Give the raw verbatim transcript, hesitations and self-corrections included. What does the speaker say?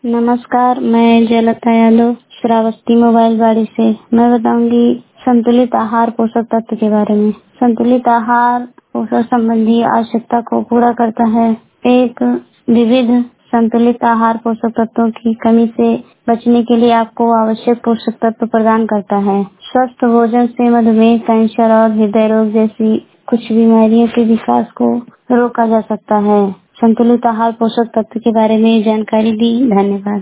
नमस्कार, मैं जयलता यादव श्रावस्ती मोबाइल बाड़ी से। मैं बताऊंगी संतुलित आहार पोषक तत्व के बारे में। संतुलित आहार पोषण संबंधी आवश्यकता को पूरा करता है। एक विविध संतुलित आहार पोषक तत्वों की कमी से बचने के लिए आपको आवश्यक पोषक तत्व प्रदान करता है। स्वस्थ भोजन से मधुमेह, कैंसर और हृदय रोग जैसी कुछ बीमारियों के विकास को रोका जा सकता है। संतुलित आहार पोषक तत्व के बारे में जानकारी दी, धन्यवाद।